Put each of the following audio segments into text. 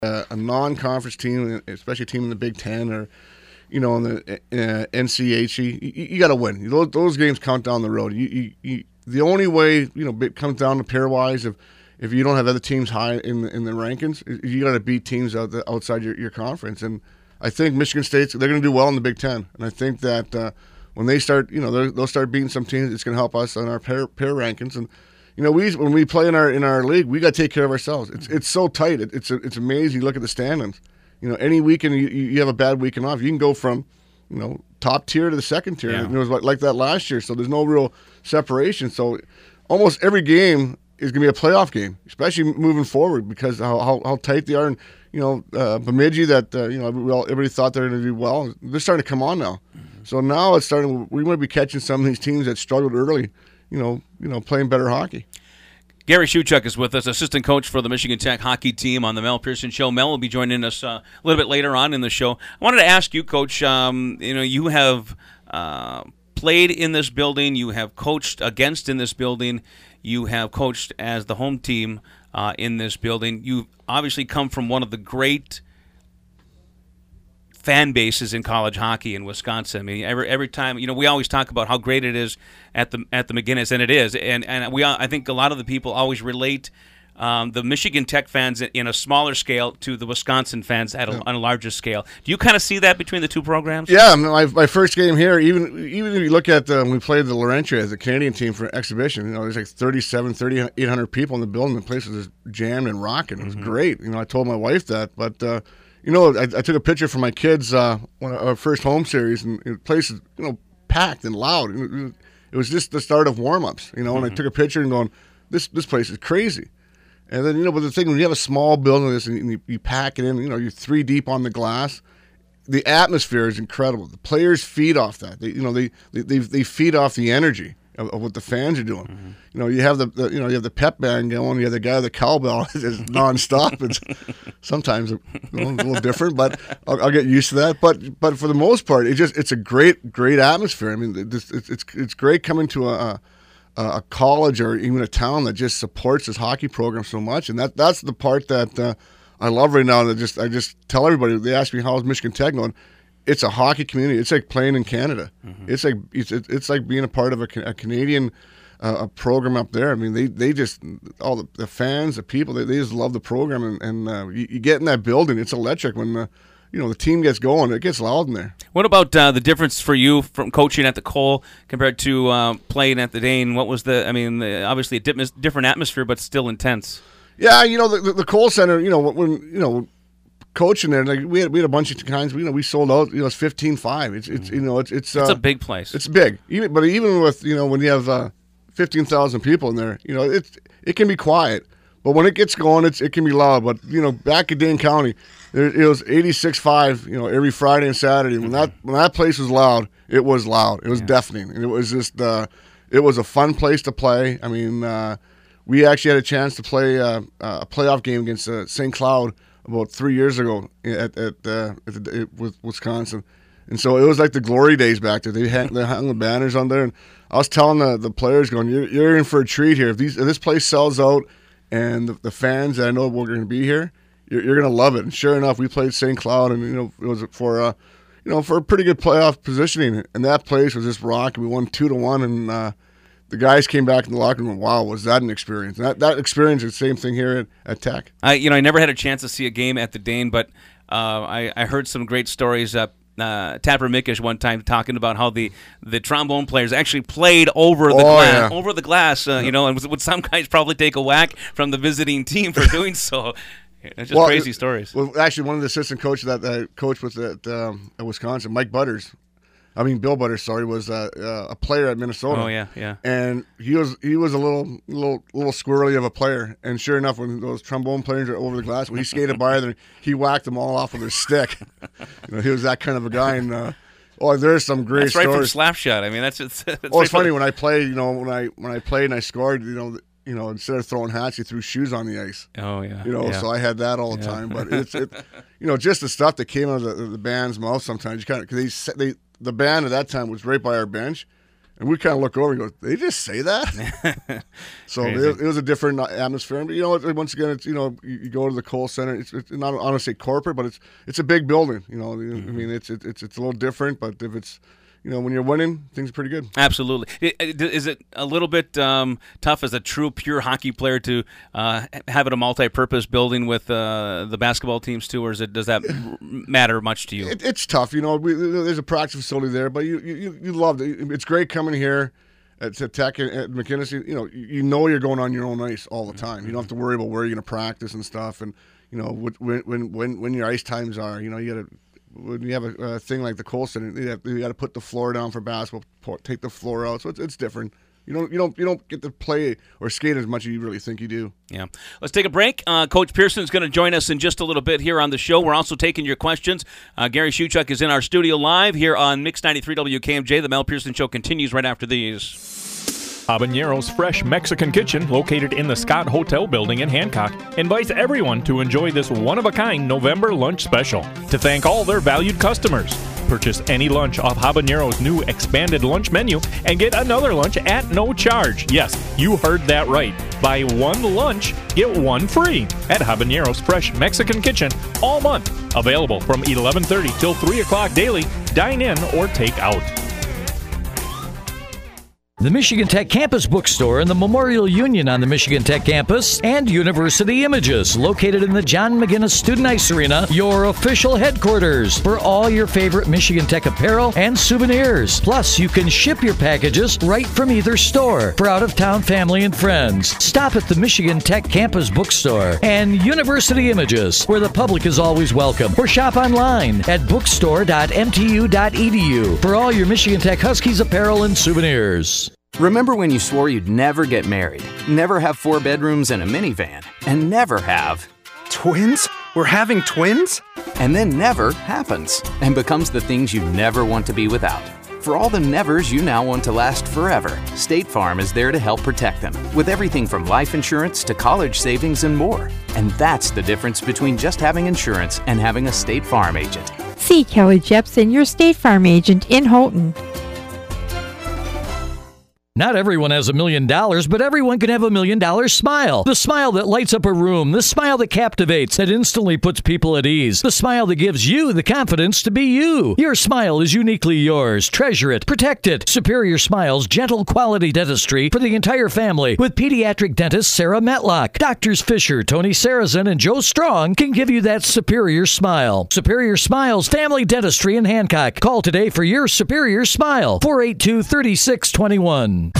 a non-conference team, especially a team in the Big Ten or in the NCHC, you got to win. Those games count down the road. The only way it comes down to pairwise if you don't have other teams high in the rankings, you got to beat teams outside your conference. And I think Michigan State's they're going to do well in the Big Ten, and I think that when they start, they'll start beating some teams. It's going to help us on our pair rankings. And when we play in our league, we got to take care of ourselves. It's so tight. It's amazing. You look at the standings. Any weekend you have a bad weekend off, you can go from top tier to the second tier. Yeah. It was like that last year. So there's no real separation. So almost every game is going to be a playoff game, especially moving forward because how tight they are. And Bemidji, that everybody thought they were going to do well, they're starting to come on now. Mm-hmm. So now it's starting. We might be catching some of these teams that struggled early. Playing better hockey. Gary Shuchuk is with us, assistant coach for the Michigan Tech hockey team on the Mel Pearson Show. Mel will be joining us a little bit later on in the show. I wanted to ask you, Coach, you have played in this building, you have coached against in this building, you have coached as the home team in this building. You obviously come from one of the great fan bases in college hockey in Wisconsin. I mean, every time, we always talk about how great it is at the McGinnis, and it is. And I think a lot of the people always relate the Michigan Tech fans in a smaller scale to the Wisconsin fans on a larger scale. Do you kind of see that between the two programs? Yeah, my first game here, even if you look at we played the Laurentian as a Canadian team for exhibition, there's like 3,800 people in the building. The place was just jammed and rocking. It was great. I told my wife that, but I took a picture for my kids when our first home series, and the place is packed and loud. It was just the start of warm-ups, and I took a picture and going, this place is crazy. And then but the thing, when you have a small building like this and you pack it in, you're 3 deep on the glass. The atmosphere is incredible. The players feed off that. They feed off the energy of what the fans are doing. You have the pep band going. You have the guy with the cowbell is nonstop. It's sometimes a little different, but I'll get used to that. But for the most part, it's a great atmosphere. I mean, it's great coming to a college or even a town that just supports this hockey program so much, and that's the part that I love right now. That I just tell everybody. They ask me how's Michigan Tech going. It's a hockey community. It's like playing in Canada. Mm-hmm. It's like being a part of a Canadian a program up there. I mean, they just all the fans, the people, they just love the program, and you get in that building. It's electric when the team gets going. It gets loud in there. What about the difference for you from coaching at the Cole compared to playing at the Dane? What was obviously a different atmosphere, but still intense. Yeah, the Cole Center. When coaching there, like we had a bunch of times. We sold out. It's 15-5. It's a big place. It's big. Even with when you have 15,000 people in there, it can be quiet. But when it gets going, it can be loud. But back in Dane County, it was 86.5. Every Friday and Saturday. When that place was loud, it was loud. It was deafening, and it was just it was a fun place to play. I mean, we actually had a chance to play a playoff game against St. Cloud about 3 years ago with Wisconsin, and so it was like the glory days back there. They hung the banners on there, and I was telling the players, going, "You're in for a treat here. If this place sells out, and the fans that I know we're going to be here, you're going to love it." And sure enough, we played St. Cloud, and it was for a pretty good playoff positioning, and that place was just rocking. We won 2-1, and the guys came back in the locker room. Wow, was that an experience? And that experience is the same thing here at Tech. I never had a chance to see a game at the Dane, but I heard some great stories. Tapper Mickish one time talking about how the trombone players actually played over the glass, and would some guys probably take a whack from the visiting team for doing so. It's just crazy stories. Well, actually, one of the assistant coaches that I coached with at Wisconsin, Bill Butters, was a player at Minnesota. Oh yeah. And he was a little squirrely of a player. And sure enough, when those trombone players are over the glass, when he skated by them, he whacked them all off with his stick. He was that kind of a guy. And there's some great stories. Right from Slapshot. I mean, that's it's funny when I played. When I played and I scored. Instead of throwing hats, he threw shoes on the ice. Oh yeah. So I had that all the time. But it's just the stuff that came out of the band's mouth sometimes. You kind of because the band at that time was right by our bench, And we kind of look over and go, they just say that? So it was a different atmosphere. But, you know, once again, it's, you know, you go to the Kohl Center. It's not, I don't want to say corporate, but it's a big building. You know, I mean, it's a little different, but if it's, you know, when you're winning, things are pretty good. Absolutely. Is it a little bit tough as a true, pure hockey player to have it a multi-purpose building with the basketball teams too, or does that matter much to you? It's tough. You know, there's a practice facility there, but you love it. It's great coming here at Tech and at McKinney. You know you're going on your own ice all the time. You don't have to worry about where you're going to practice and stuff. And, you know, when your ice times are, you know, you got to. When you have a thing like the Kohl Center, you got to put the floor down for basketball, take the floor out. So it's different. You don't get to play or skate as much as you really think you do. Yeah. Let's take a break. Coach Pearson is going to join us in just a little bit here on the show. We're also taking your questions. Gary Shuchuk is in our studio live here on Mix 93 WKMJ. The Mel Pearson Show continues right after these. Habanero's Fresh Mexican Kitchen, located in the Scott Hotel building in Hancock, invites everyone to enjoy this one-of-a-kind November lunch special to thank all their valued customers. Purchase any lunch off Habanero's new expanded lunch menu and get another lunch at no charge. Yes, you heard that right. Buy one lunch, get one free at Habanero's Fresh Mexican Kitchen all month. Available from 11:30 till 3 o'clock daily. Dine in or take out. The Michigan Tech Campus Bookstore and the Memorial Union on the Michigan Tech campus, and University Images, located in the John McGinnis Student Ice Arena, your official headquarters for all your favorite Michigan Tech apparel and souvenirs. Plus, you can ship your packages right from either store for out-of-town family and friends. Stop at the Michigan Tech Campus Bookstore and University Images, where the public is always welcome, or shop online at bookstore.mtu.edu for all your Michigan Tech Huskies apparel and souvenirs. Remember when you swore you'd never get married, never have 4 bedrooms and a minivan, and never have... Twins? We're having twins? And then never happens and becomes the things you never want to be without. For all the nevers you now want to last forever, State Farm is there to help protect them with everything from life insurance to college savings and more. And that's the difference between just having insurance and having a State Farm agent. See Kelly Jepson, your State Farm agent in Houghton. Not everyone has $1 million, but everyone can have $1 million smile. The smile that lights up a room. The smile that captivates, that instantly puts people at ease. The smile that gives you the confidence to be you. Your smile is uniquely yours. Treasure it. Protect it. Superior Smiles gentle quality dentistry for the entire family with pediatric dentist Sarah Metlock. Doctors Fisher, Tony Sarazin, and Joe Strong can give you that superior smile. Superior Smiles Family Dentistry in Hancock. Call today for your superior smile. 482-3621.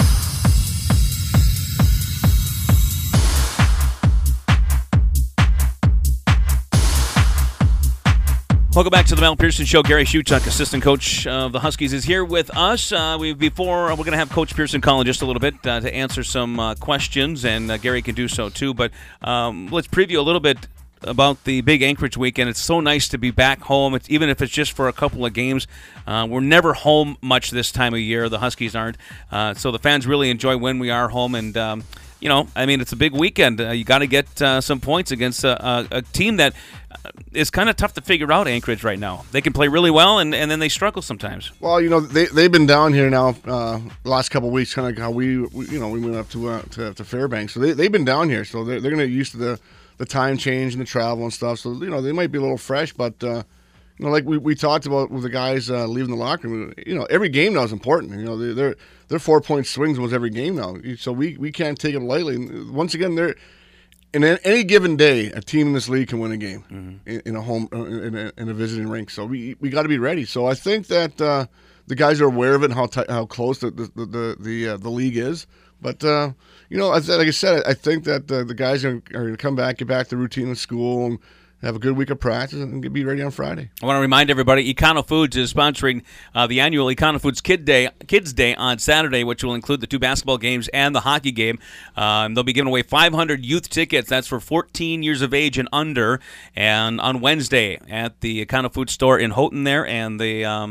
Welcome back to the Mel Pearson Show. Gary Shuchuk, assistant coach of the Huskies, is here with us. We're going to have Coach Pearson call in just a little bit to answer some questions, and Gary can do so too. But let's preview a little bit about the big Anchorage weekend. It's so nice to be back home, even if it's just for a couple of games. We're never home much this time of year. The Huskies aren't. So the fans really enjoy when we are home, and you know, I mean, it's a big weekend. You got to get some points against a team that is kind of tough to figure out, Anchorage, right now. They can play really well, and then they struggle sometimes. Well, you know, they've been down here now the last couple of weeks, kind of like how we went up to Fairbanks. So they've been down here, so they're going to get used to the time change and the travel and stuff. So, you know, they might be a little fresh, but, you know, like we talked about with the guys leaving the locker room, you know, every game now is important. You know, they're 4-point swings was every game now. So we can't take them lightly. And once again, in any given day, a team in this league can win a game in a home in a visiting rink. So we got to be ready. So I think that the guys are aware of it and how close the league is. But you know, like I said, I think that the guys are going to come back, get back to routine in school, and have a good week of practice and be ready on Friday. I want to remind everybody, Econo Foods is sponsoring the annual Econo Foods Kids Day on Saturday, which will include the 2 basketball games and the hockey game. They'll be giving away 500 youth tickets. That's for 14 years of age and under. And on Wednesday at the Econo Foods store in Houghton there, and the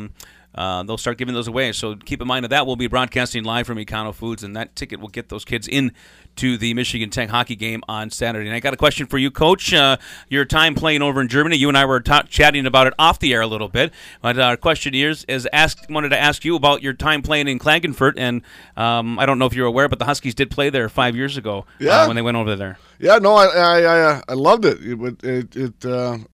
they'll start giving those away. So keep in mind that we'll be broadcasting live from Econo Foods, and that ticket will get those kids in to the Michigan Tech hockey game on Saturday. And I got a question for you, Coach. Your time playing over in Germany, you and I were chatting about it off the air a little bit. But our question is wanted to ask you about your time playing in Klagenfurt. And I don't know if you're aware, but the Huskies did play there 5 years ago when they went over there. Yeah, no, I loved it.